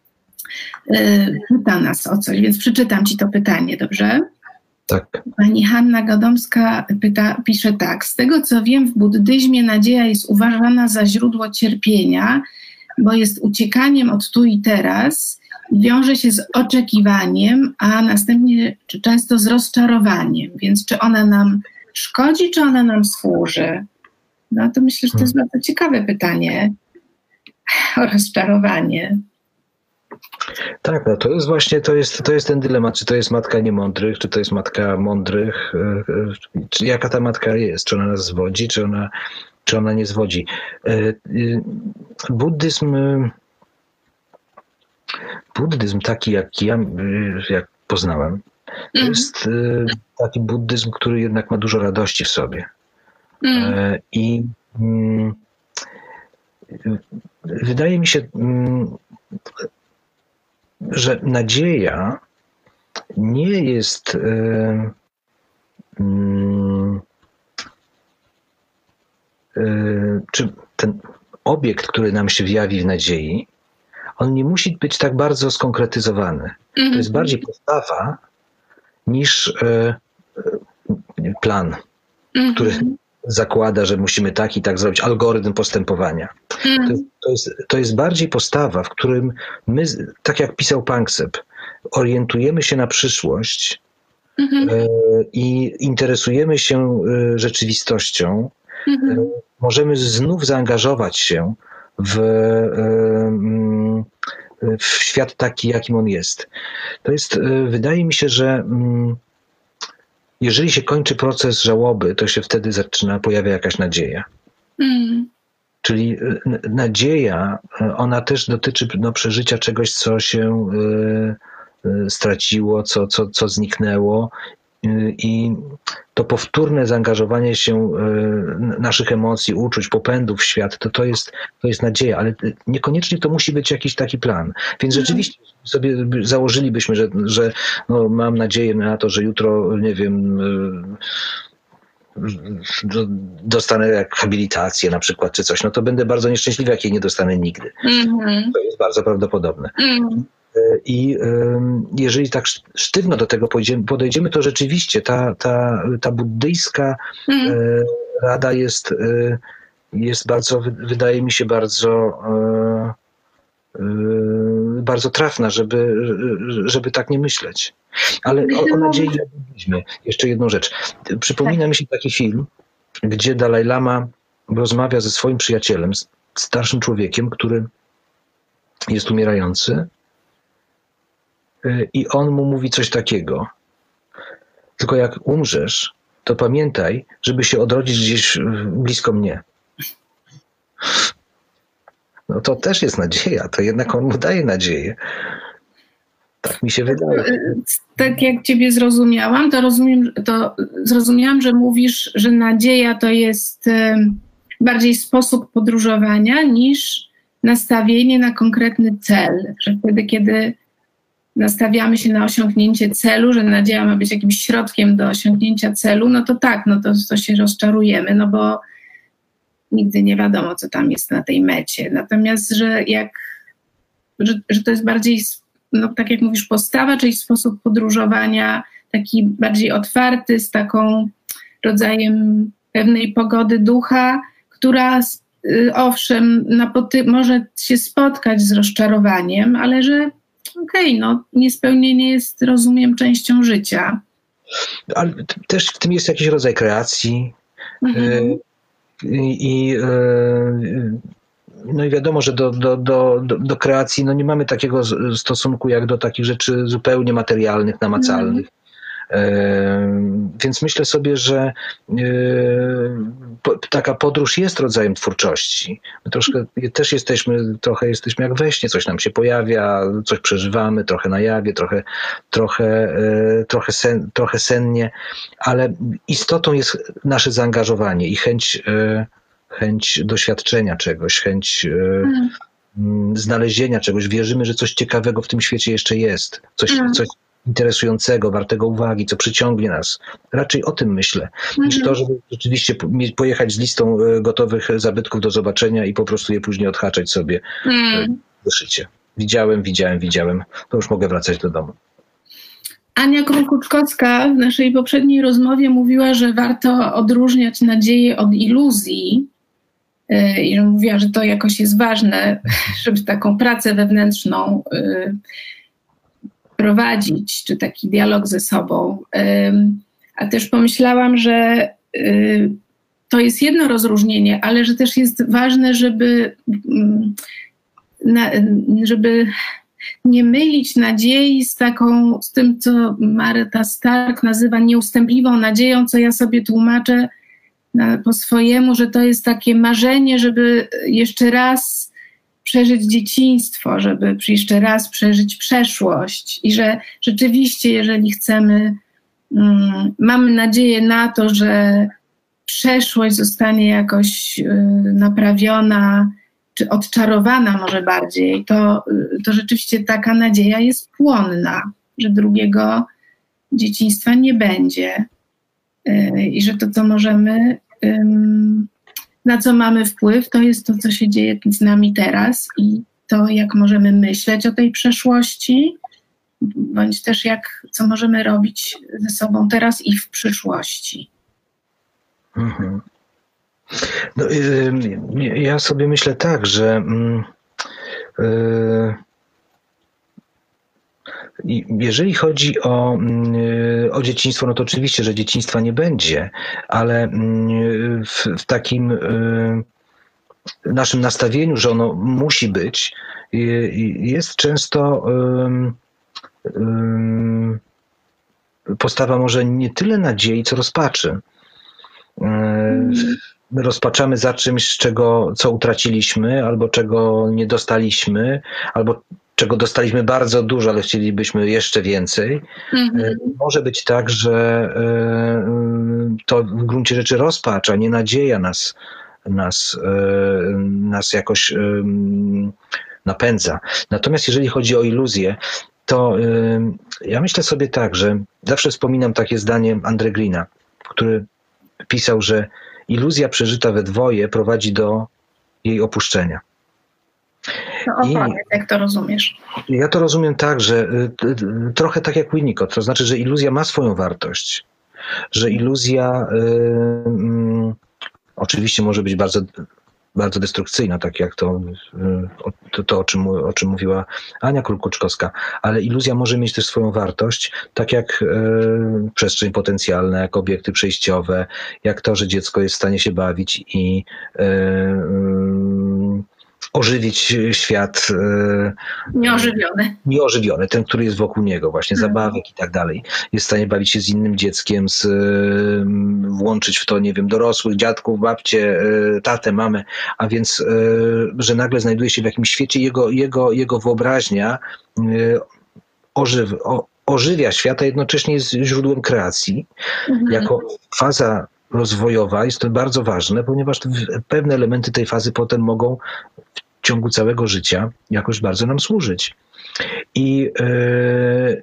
y, pyta nas o coś, więc przeczytam ci to pytanie, dobrze? Tak. Pani Hanna Gadomska pyta, pisze tak. Z tego co wiem, w buddyzmie nadzieja jest uważana za źródło cierpienia, bo jest uciekaniem od tu i teraz, wiąże się z oczekiwaniem, a następnie czy często z rozczarowaniem. Więc czy ona nam szkodzi, czy ona nam służy? No to myślę, że to jest bardzo ciekawe pytanie o rozczarowanie. Tak, no to jest właśnie, to jest, to jest ten dylemat, czy to jest matka niemądrych, czy to jest matka mądrych, czy jaka ta matka jest, czy ona nas zwodzi, czy ona, czy ona nie zwodzi. Buddyzm, buddyzm taki, jak ja jak poznałem, to mm. jest taki buddyzm, który jednak ma dużo radości w sobie. Mm. I mm, wydaje mi się, mm, że nadzieja nie jest e, mm, e, czy ten obiekt, który nam się wjawi w nadziei, on nie musi być tak bardzo skonkretyzowany. Mm-hmm. To jest bardziej postawa niż e, plan, mm-hmm. który zakłada, że musimy tak i tak zrobić, algorytm postępowania. Mm. To, to, jest, to jest bardziej postawa, w którym my, tak jak pisał Panksepp, orientujemy się na przyszłość mm-hmm. e, i interesujemy się e, rzeczywistością. Mm-hmm. E, możemy znów zaangażować się w, e, w świat taki, jakim on jest. To jest, e, wydaje mi się, że mm, jeżeli się kończy proces żałoby, to się wtedy zaczyna, pojawia jakaś nadzieja. Mm. Czyli nadzieja, ona też dotyczy no, przeżycia czegoś, co się y, y, straciło, co, co, co zniknęło y, i to powtórne zaangażowanie się y, naszych emocji, uczuć, popędów w świat, to, to, jest, to jest nadzieja, ale niekoniecznie to musi być jakiś taki plan. Więc mm. rzeczywiście sobie założylibyśmy, że, że no, mam nadzieję na to, że jutro, nie wiem, dostanę jak habilitację na przykład, czy coś, no to będę bardzo nieszczęśliwy, jak jej nie dostanę nigdy. Mm-hmm. To jest bardzo prawdopodobne. Mm. I jeżeli tak sztywno do tego podejdziemy, to rzeczywiście ta, ta, ta buddyjska mm. rada jest, jest bardzo, wydaje mi się, bardzo, bardzo trafna, żeby, żeby tak nie myśleć. Ale o, o nadziei mówiliśmy. Jeszcze jedną rzecz. Przypomina tak. mi się taki film, gdzie Dalaj Lama rozmawia ze swoim przyjacielem, starszym człowiekiem, który jest umierający. I on mu mówi coś takiego. Tylko jak umrzesz, to pamiętaj, żeby się odrodzić gdzieś blisko mnie. No to też jest nadzieja. To jednak on mu daje nadzieję. Tak mi się wydaje. Tak jak ciebie zrozumiałam, to, rozumiem, to zrozumiałam, że mówisz, że nadzieja to jest bardziej sposób podróżowania niż nastawienie na konkretny cel. Że wtedy, kiedy nastawiamy się na osiągnięcie celu, że nadzieja ma być jakimś środkiem do osiągnięcia celu, no to tak, no to, to się rozczarujemy, no bo nigdy nie wiadomo, co tam jest na tej mecie. Natomiast, że jak, że, że to jest bardziej, no tak jak mówisz, postawa, czyli sposób podróżowania taki bardziej otwarty, z taką rodzajem pewnej pogody ducha, która owszem, napoty- może się spotkać z rozczarowaniem, ale że okej, okay, no niespełnienie jest, rozumiem, częścią życia. Ale też w tym jest jakiś rodzaj kreacji. Mhm. I, no i wiadomo, że do, do, do, do kreacji no nie mamy takiego stosunku jak do takich rzeczy zupełnie materialnych, namacalnych. Mhm. Więc myślę sobie, że taka podróż jest rodzajem twórczości. My troszkę też jesteśmy, trochę jesteśmy jak we śnie, coś nam się pojawia, coś przeżywamy, trochę na jawie, trochę, trochę, trochę, sen, trochę sennie, ale istotą jest nasze zaangażowanie i chęć, chęć doświadczenia czegoś, chęć hmm. znalezienia czegoś. Wierzymy, że coś ciekawego w tym świecie jeszcze jest, coś, hmm. coś interesującego, wartego uwagi, co przyciągnie nas. Raczej o tym myślę, mm-hmm. niż to, żeby rzeczywiście pojechać z listą gotowych zabytków do zobaczenia i po prostu je później odhaczać sobie mm. do szycia. Widziałem, widziałem, widziałem. To już mogę wracać do domu. Ania Krukuczkowska w naszej poprzedniej rozmowie mówiła, że warto odróżniać nadzieję od iluzji i że mówiła, że to jakoś jest ważne, żeby taką pracę wewnętrzną prowadzić, czy taki dialog ze sobą. A też pomyślałam, że to jest jedno rozróżnienie, ale że też jest ważne, żeby, żeby nie mylić nadziei z taką, z tym, co Marta Stark nazywa nieustępliwą nadzieją, co ja sobie tłumaczę na, po swojemu, że to jest takie marzenie, żeby jeszcze raz przeżyć dzieciństwo, żeby jeszcze raz przeżyć przeszłość i że rzeczywiście, jeżeli chcemy, um, mamy nadzieję na to, że przeszłość zostanie jakoś y, naprawiona, czy odczarowana może bardziej, to, to rzeczywiście taka nadzieja jest płonna, że drugiego dzieciństwa nie będzie y, i że to, co możemy y, na co mamy wpływ, to jest to, co się dzieje z nami teraz i to, jak możemy myśleć o tej przeszłości, bądź też jak, co możemy robić ze sobą teraz i w przyszłości. Mhm. No, y, ja sobie myślę tak, że y, y, jeżeli chodzi o, o dzieciństwo, no to oczywiście, że dzieciństwa nie będzie, ale w, w takim naszym nastawieniu, że ono musi być, jest często postawa może nie tyle nadziei, co rozpaczy. My rozpaczamy za czymś, czego, co utraciliśmy, albo czego nie dostaliśmy, albo czego dostaliśmy bardzo dużo, ale chcielibyśmy jeszcze więcej. Mm-hmm. Może być tak, że to w gruncie rzeczy rozpacz, a nie nadzieja nas, nas, nas jakoś napędza. Natomiast jeżeli chodzi o iluzję, to ja myślę sobie tak, że zawsze wspominam takie zdanie Andre Greena, który pisał, że iluzja przeżyta we dwoje prowadzi do jej opuszczenia. To opowiedz, jak to rozumiesz? Ja to rozumiem tak, że trochę tak jak Winnicott, to znaczy, że iluzja ma swoją wartość, że iluzja y, y, oczywiście może być bardzo, bardzo destrukcyjna, tak jak to, y, to, to o, czym, o czym mówiła Ania Krukuczkowska, ale iluzja może mieć też swoją wartość, tak jak y, przestrzeń potencjalna, jak obiekty przejściowe, jak to, że dziecko jest w stanie się bawić i y, y, ożywić świat nieożywiony. Nieożywiony, ten, który jest wokół niego, właśnie hmm. zabawek i tak dalej. Jest w stanie bawić się z innym dzieckiem, z, włączyć w to, nie wiem, dorosłych, dziadków, babcie, tatę, mamę, a więc, że nagle znajduje się w jakimś świecie, jego, jego, jego wyobraźnia ożyw, o, ożywia świat, a jednocześnie jest źródłem kreacji. Hmm. Jako faza rozwojowa jest to bardzo ważne, ponieważ pewne elementy tej fazy potem mogą w ciągu całego życia jakoś bardzo nam służyć. I yy,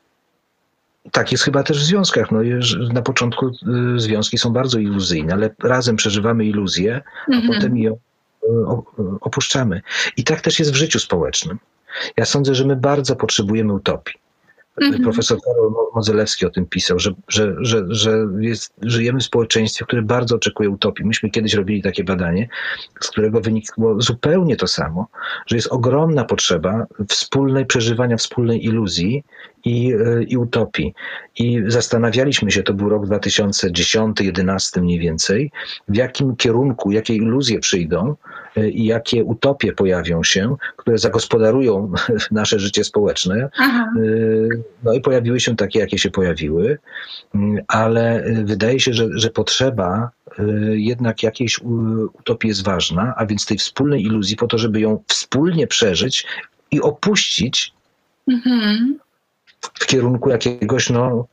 tak jest chyba też w związkach. No, na początku yy, związki są bardzo iluzyjne, ale razem przeżywamy iluzję, a mm-hmm. potem je opuszczamy. I tak też jest w życiu społecznym. Ja sądzę, że my bardzo potrzebujemy utopii. Mm-hmm. Profesor Karol Modzelewski o tym pisał, że, że, że, że jest, żyjemy w społeczeństwie, które bardzo oczekuje utopii. Myśmy kiedyś robili takie badanie, z którego wynikło zupełnie to samo, że jest ogromna potrzeba wspólnej przeżywania wspólnej iluzji i, i utopii. I zastanawialiśmy się, to był rok dwa tysiące dziesiąty, jedenasty mniej więcej, w jakim kierunku, jakie iluzje przyjdą i jakie utopie pojawią się, które zagospodarują nasze życie społeczne. Aha. No i pojawiły się takie, jakie się pojawiły, ale wydaje się, że, że potrzeba jednak jakiejś utopii jest ważna, a więc tej wspólnej iluzji po to, żeby ją wspólnie przeżyć i opuścić mhm. w kierunku jakiegoś no,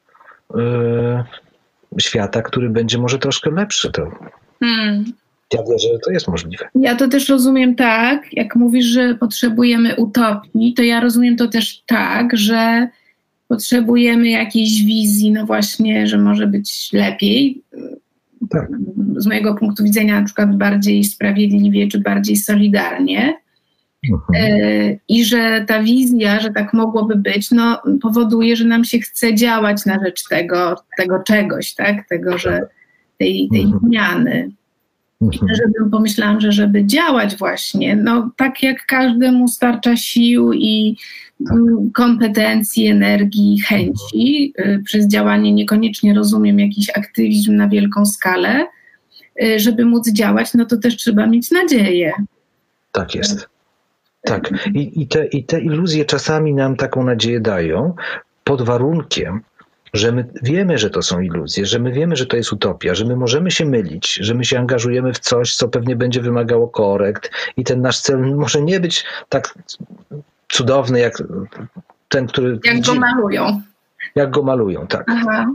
y, świata, który będzie może troszkę lepszy. To hmm. Ja wierzę, że to jest możliwe. Ja to też rozumiem tak, jak mówisz, że potrzebujemy utopii, to ja rozumiem to też tak, że potrzebujemy jakiejś wizji, no właśnie, że może być lepiej. Tak. Z mojego punktu widzenia na przykład bardziej sprawiedliwie, czy bardziej solidarnie. Mhm. I że ta wizja, że tak mogłoby być, no powoduje, że nam się chce działać na rzecz tego, tego czegoś, tak? Tego, że tej, tej mhm. zmiany. I żebym pomyślałam, że żeby działać właśnie, no tak jak każdemu starcza sił i kompetencji, energii, chęci, przez działanie niekoniecznie rozumiem jakiś aktywizm na wielką skalę, żeby móc działać, no to też trzeba mieć nadzieję. Tak jest. Tak. I, i, te, i te iluzje czasami nam taką nadzieję dają pod warunkiem, że my wiemy, że to są iluzje, że my wiemy, że to jest utopia, że my możemy się mylić, że my się angażujemy w coś, co pewnie będzie wymagało korekt i ten nasz cel może nie być tak cudowny jak ten, który... Jak widzimy. go malują. Jak go malują, tak. Aha.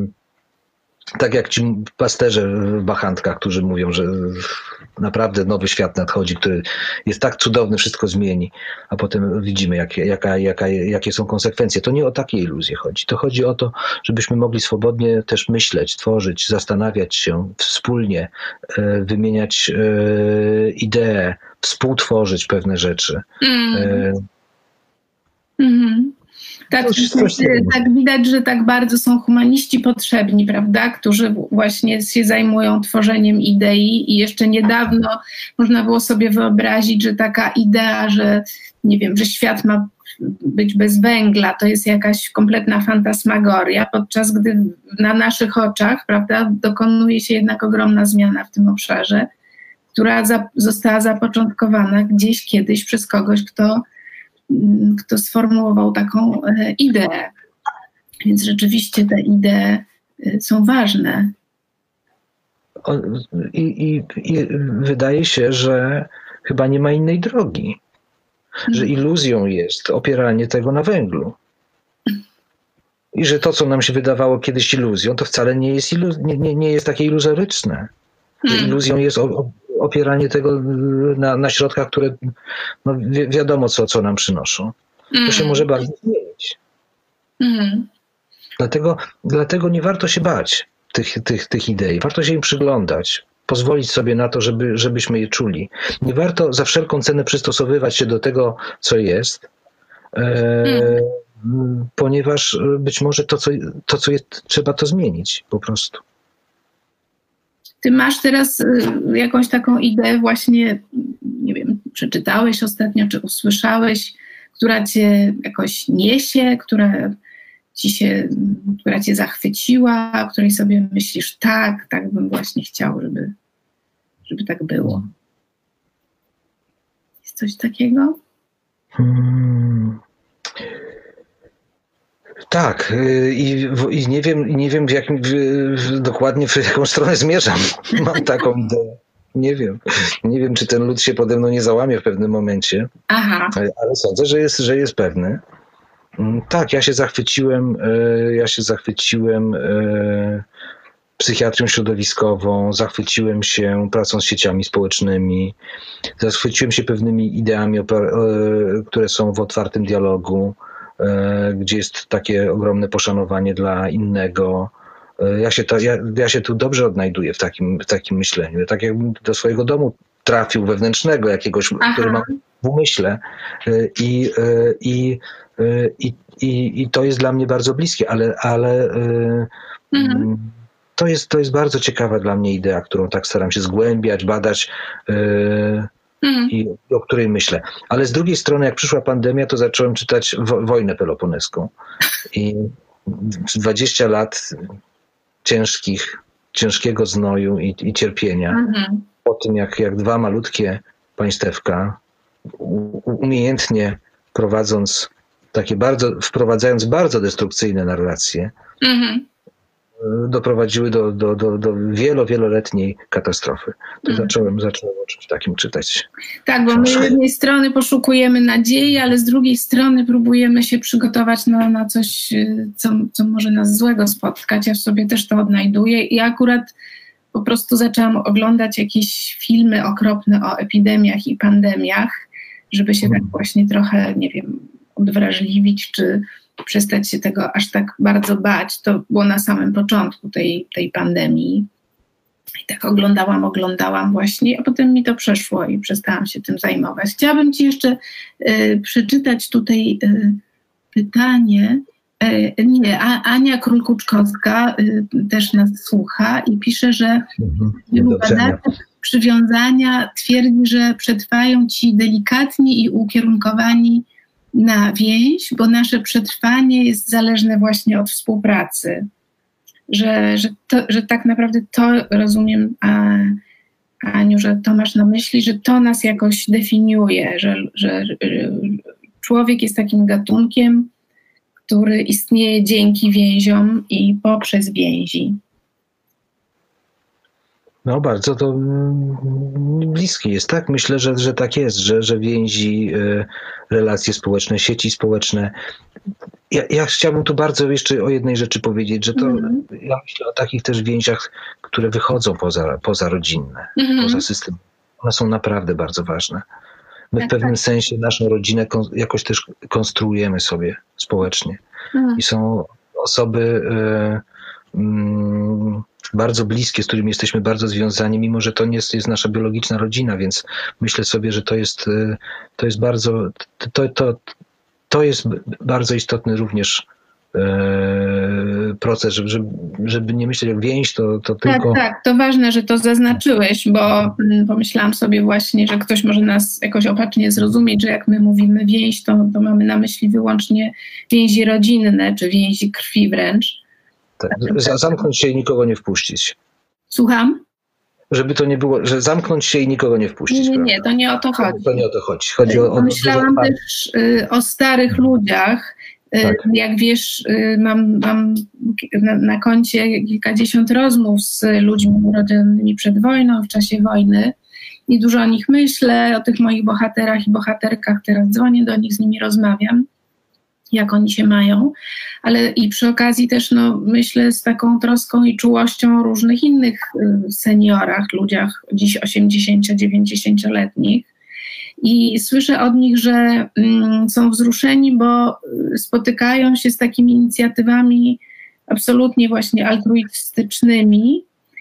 Tak jak ci pasterze w Bachantkach, którzy mówią, że naprawdę nowy świat nadchodzi, który jest tak cudowny, wszystko zmieni, a potem widzimy, jak, jaka, jaka, jakie są konsekwencje. To nie o takie iluzje chodzi. To chodzi o to, żebyśmy mogli swobodnie też myśleć, tworzyć, zastanawiać się wspólnie, wymieniać idee, współtworzyć pewne rzeczy. Mm. Mm. Tak, tak widać, że tak bardzo są humaniści potrzebni, prawda, którzy właśnie się zajmują tworzeniem idei i jeszcze niedawno można było sobie wyobrazić, że taka idea, że nie wiem, że świat ma być bez węgla, to jest jakaś kompletna fantasmagoria, podczas gdy na naszych oczach, prawda, dokonuje się jednak ogromna zmiana w tym obszarze, która za, została zapoczątkowana gdzieś kiedyś przez kogoś, kto kto sformułował taką e, ideę. Więc rzeczywiście te idee e, są ważne. I, i, I wydaje się, że chyba nie ma innej drogi. Że iluzją jest opieranie tego na węglu. I że to, co nam się wydawało kiedyś iluzją, to wcale nie jest, iluz- nie, nie, nie jest takie iluzoryczne. Że iluzją jest o, opieranie tego na, na środkach, które no wi- wiadomo, co, co nam przynoszą. To mm. się może bardzo zmienić. Mm. Dlatego, dlatego nie warto się bać tych, tych, tych idei. Warto się im przyglądać. pozwolić sobie na to, żeby, żebyśmy je czuli. Nie warto za wszelką cenę przystosowywać się do tego, co jest, e, hmm. ponieważ być może to, co, to, co jest, trzeba to zmienić po prostu. Ty masz teraz jakąś taką ideę właśnie, nie wiem, przeczytałeś ostatnio, czy usłyszałeś, która cię jakoś niesie, która ci się, która cię zachwyciła, o której sobie myślisz, tak, tak bym właśnie chciał, żeby, żeby tak było. Jest coś takiego? Hmm. Tak, i, i nie wiem, nie wiem w jakim, w, dokładnie w jaką stronę zmierzam. Mam taką ideę. Nie wiem. Nie wiem, czy ten lud się pode mną nie załamie w pewnym momencie. Aha. Ale, ale sądzę, że jest, że jest pewny. Tak, ja się zachwyciłem, ja się zachwyciłem psychiatrią środowiskową, zachwyciłem się pracą z sieciami społecznymi, zachwyciłem się pewnymi ideami, które są w otwartym dialogu, gdzie jest takie ogromne poszanowanie dla innego. Ja się, to, ja, ja się tu dobrze odnajduję w takim, w takim myśleniu. Tak jakbym do swojego domu trafił wewnętrznego jakiegoś, Aha. który mam w umyśle i, i, i, i, i to jest dla mnie bardzo bliskie, ale, ale mhm. to, jest, to jest bardzo ciekawa dla mnie idea, którą tak staram się zgłębiać, badać mhm. i o której myślę. Ale z drugiej strony, jak przyszła pandemia, to zacząłem czytać wo- Wojnę Peloponeską i dwadzieścia lat ciężkich, ciężkiego znoju i, i cierpienia. Mhm. Po tym, jak, jak dwa malutkie państewka u, umiejętnie prowadząc takie bardzo, wprowadzając bardzo destrukcyjne narracje, mhm. doprowadziły do, do, do, do wielo, wieloletniej katastrofy. To mhm. zacząłem, zacząłem o czymś takim czytać. Tak, bo my z jednej strony poszukujemy nadziei, ale z drugiej strony próbujemy się przygotować na, na coś, co, co może nas złego spotkać. Ja w sobie też to odnajduję i akurat po prostu zaczęłam oglądać jakieś filmy okropne o epidemiach i pandemiach, żeby się hmm. tak właśnie trochę, nie wiem, odwrażliwić, czy przestać się tego aż tak bardzo bać. To było na samym początku tej, tej pandemii. I tak oglądałam, oglądałam właśnie, a potem mi to przeszło i przestałam się tym zajmować. Chciałabym ci jeszcze y, przeczytać tutaj y, pytanie. Y, nie, a, Ania Królkuczkowska y, też nas słucha i pisze, że wielu badaczy przywiązania twierdzi, że przetrwają ci delikatni i ukierunkowani na więź, bo nasze przetrwanie jest zależne właśnie od współpracy. Że, że, to, że tak naprawdę to rozumiem, a, Aniu, że to masz na myśli, że to nas jakoś definiuje, że, że, że człowiek jest takim gatunkiem, który istnieje dzięki więziom i poprzez więzi. No bardzo to bliskie jest, tak? Myślę, że, że tak jest, że, że więzi, relacje społeczne, sieci społeczne. Ja, ja chciałbym tu bardzo jeszcze o jednej rzeczy powiedzieć, że to mm. ja myślę o takich też więziach, które wychodzą poza, poza rodzinne, mm. poza system. One są naprawdę bardzo ważne. My tak, w pewnym tak. sensie naszą rodzinę kon, jakoś też konstruujemy sobie społecznie. Mm. I są osoby y, y, bardzo bliskie, z którymi jesteśmy bardzo związani, mimo że to nie jest, jest nasza biologiczna rodzina, więc myślę sobie, że to jest, y, to jest bardzo... To, to, To jest bardzo istotny również e, proces, żeby, żeby, żeby nie myśleć o więź, to, to tylko... Tak, tak, to ważne, że to zaznaczyłeś, bo pomyślałam sobie właśnie, że ktoś może nas jakoś opacznie zrozumieć, że jak my mówimy więź, to, to mamy na myśli wyłącznie więzi rodzinne, czy więzi krwi wręcz. Tak, zamknąć się i nikogo nie wpuścić. Słucham? Żeby to nie było, że zamknąć się i nikogo nie wpuścić. Nie, nie, nie, to nie o to chodzi. To nie o to chodzi. Chodzi o, o Myślałam o... też y, o starych ludziach. Y, tak. Jak wiesz, y, mam, mam na, na koncie kilkadziesiąt rozmów z ludźmi urodzonymi przed wojną, w czasie wojny i dużo o nich myślę, o tych moich bohaterach i bohaterkach. Teraz dzwonię do nich, z nimi rozmawiam, jak oni się mają, ale i przy okazji też no, myślę z taką troską i czułością o różnych innych y, seniorach, ludziach dziś osiemdziesięcio-dziewięćdziesięcioletnich i słyszę od nich, że y, są wzruszeni, bo y, spotykają się z takimi inicjatywami absolutnie właśnie altruistycznymi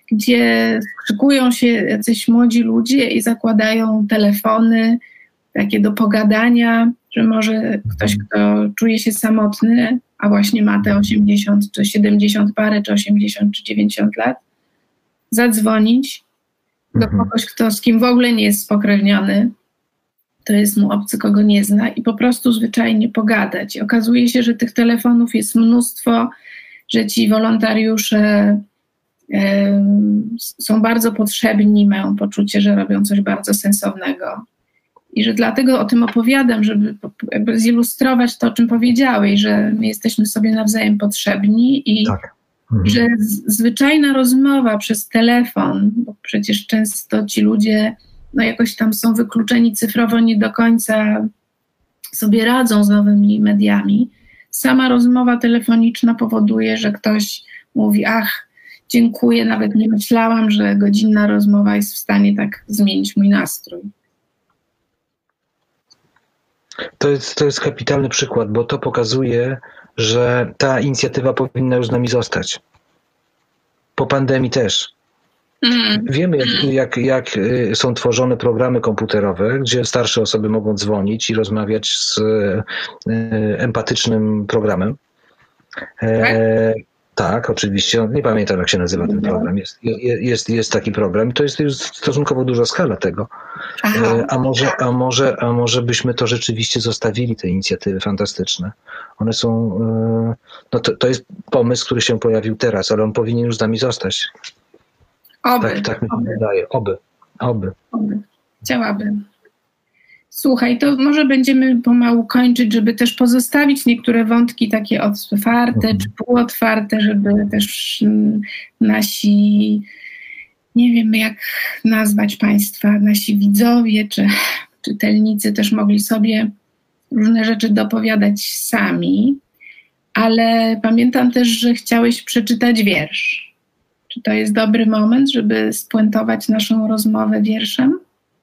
gdzie szykują się jacyś młodzi ludzie i zakładają telefony takie do pogadania, że może ktoś, kto czuje się samotny, a właśnie ma te osiemdziesiąt, czy siedemdziesiąt parę, czy osiemdziesiąt, czy dziewięćdziesiąt lat, zadzwonić do kogoś, kto z kim w ogóle nie jest spokrewniony, to jest mu obcy, kogo nie zna, i po prostu zwyczajnie pogadać. I okazuje się, że tych telefonów jest mnóstwo, że ci wolontariusze y, są bardzo potrzebni, mają poczucie, że robią coś bardzo sensownego. I że dlatego o tym opowiadam, żeby jakby zilustrować to, o czym powiedziałeś, że my jesteśmy sobie nawzajem potrzebni i tak. Mhm. że z, zwyczajna rozmowa przez telefon, bo przecież często ci ludzie no jakoś tam są wykluczeni cyfrowo, nie do końca sobie radzą z nowymi mediami. Sama rozmowa telefoniczna powoduje, że ktoś mówi, ach, dziękuję, nawet nie myślałam, że godzinna rozmowa jest w stanie tak zmienić mój nastrój. To jest, to jest kapitalny przykład, bo to pokazuje, że ta inicjatywa powinna już z nami zostać. Po pandemii też. Mm. Wiemy, jak, jak, jak są tworzone programy komputerowe, gdzie starsze osoby mogą dzwonić i rozmawiać z empatycznym programem. E, tak, oczywiście. Nie pamiętam, jak się nazywa ten program. Jest, jest, jest taki program. To jest, jest stosunkowo duża skala tego. E, a, może, a, może, a może byśmy to rzeczywiście zostawili, te inicjatywy fantastyczne. One są... E, no to, to jest pomysł, który się pojawił teraz, ale on powinien już z nami zostać. Oby. Tak, tak mi się wydaje. Oby. Oby. Oby. Chciałabym. Słuchaj, to może będziemy pomału kończyć, żeby też pozostawić niektóre wątki takie otwarte mhm. czy półotwarte, żeby też nasi, nie wiem jak nazwać Państwa, nasi widzowie czy czytelnicy też mogli sobie różne rzeczy dopowiadać sami, ale pamiętam też, że chciałeś przeczytać wiersz. Czy to jest dobry moment, żeby spuentować naszą rozmowę wierszem?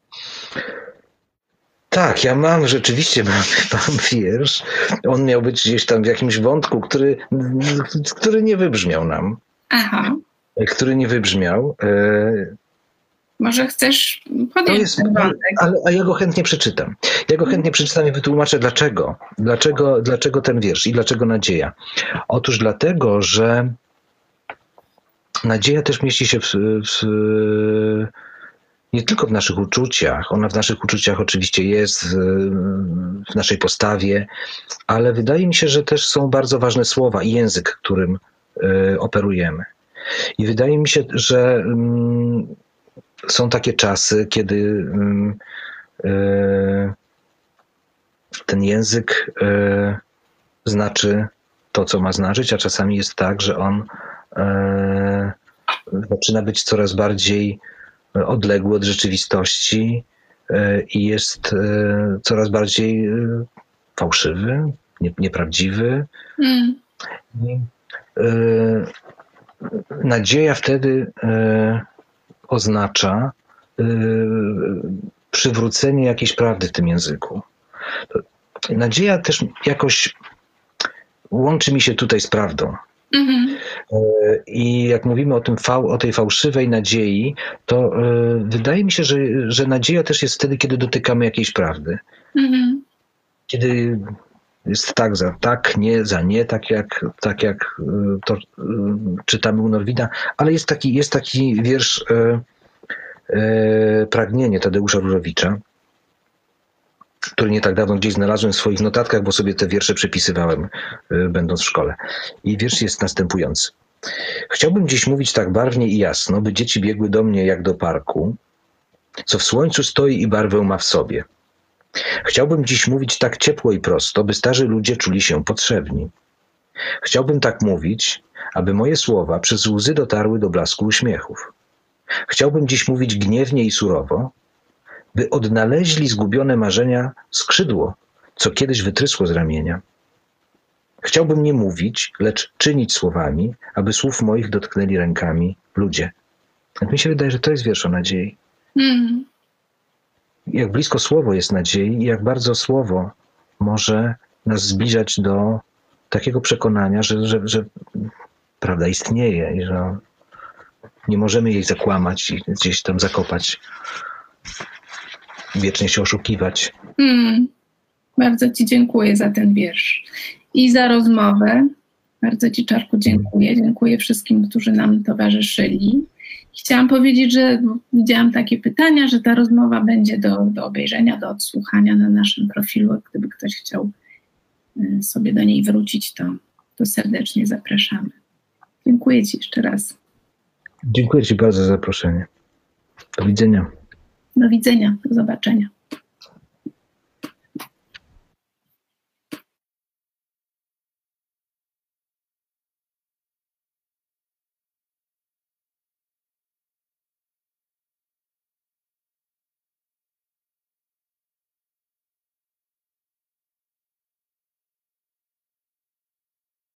Tak, ja mam, rzeczywiście mam, mam wiersz. On miał być gdzieś tam w jakimś wątku, który, który nie wybrzmiał nam. Aha. Który nie wybrzmiał. Może chcesz podjąć jest, ten wątek? Ale, a ja go chętnie przeczytam. Ja go chętnie przeczytam i wytłumaczę dlaczego. Dlaczego, dlaczego ten wiersz i dlaczego nadzieja. Otóż dlatego, że nadzieja też mieści się w, w, nie tylko w naszych uczuciach. Ona w naszych uczuciach oczywiście jest, w, w naszej postawie, ale wydaje mi się, że też są bardzo ważne słowa i język, którym y, operujemy. I wydaje mi się, że mm, są takie czasy, kiedy mm, y, ten język y, znaczy to, co ma znaczyć, a czasami jest tak, że on y, zaczyna być coraz bardziej odległy od rzeczywistości y, i jest y, coraz bardziej y, fałszywy, nie, nieprawdziwy. Mm. I, y, Nadzieja wtedy e, oznacza e, przywrócenie jakiejś prawdy w tym języku. Nadzieja też jakoś łączy mi się tutaj z prawdą. Mm-hmm. E, I jak mówimy o, tym fał, o tej fałszywej nadziei, to e, wydaje mi się, że, że nadzieja też jest wtedy, kiedy dotykamy jakiejś prawdy. Mm-hmm. Kiedy jest tak za tak, nie za nie, tak jak, tak jak to czytamy u Norwida, ale jest taki, jest taki wiersz e, e, Pragnienie Tadeusza Różewicza, który nie tak dawno gdzieś znalazłem w swoich notatkach, bo sobie te wiersze przepisywałem, e, będąc w szkole. I wiersz jest następujący. Chciałbym dziś mówić tak barwnie i jasno, by dzieci biegły do mnie jak do parku, co w słońcu stoi i barwę ma w sobie. Chciałbym dziś mówić tak ciepło i prosto, by starzy ludzie czuli się potrzebni. Chciałbym tak mówić, aby moje słowa przez łzy dotarły do blasku uśmiechów. Chciałbym dziś mówić gniewnie i surowo, by odnaleźli zgubione marzenia skrzydło, co kiedyś wytrysło z ramienia. Chciałbym nie mówić, lecz czynić słowami, aby słów moich dotknęli rękami ludzie. Tak mi się wydaje, że to jest wiersz o nadziei. Mm. Jak blisko słowo jest nadziei i jak bardzo słowo może nas zbliżać do takiego przekonania, że, że, że prawda istnieje i że Nie możemy jej zakłamać i gdzieś tam zakopać. Wiecznie się oszukiwać. Hmm. Bardzo Ci dziękuję za ten wiersz i za rozmowę. Bardzo Ci, Czarku, dziękuję. Dziękuję wszystkim, którzy nam towarzyszyli. Chciałam powiedzieć, że widziałam takie pytania, że ta rozmowa będzie do, do obejrzenia, do odsłuchania na naszym profilu. Gdyby ktoś chciał sobie do niej wrócić, to, to serdecznie zapraszamy. Dziękuję Ci jeszcze raz. Dziękuję Ci bardzo za zaproszenie. Do widzenia. Do widzenia, do zobaczenia.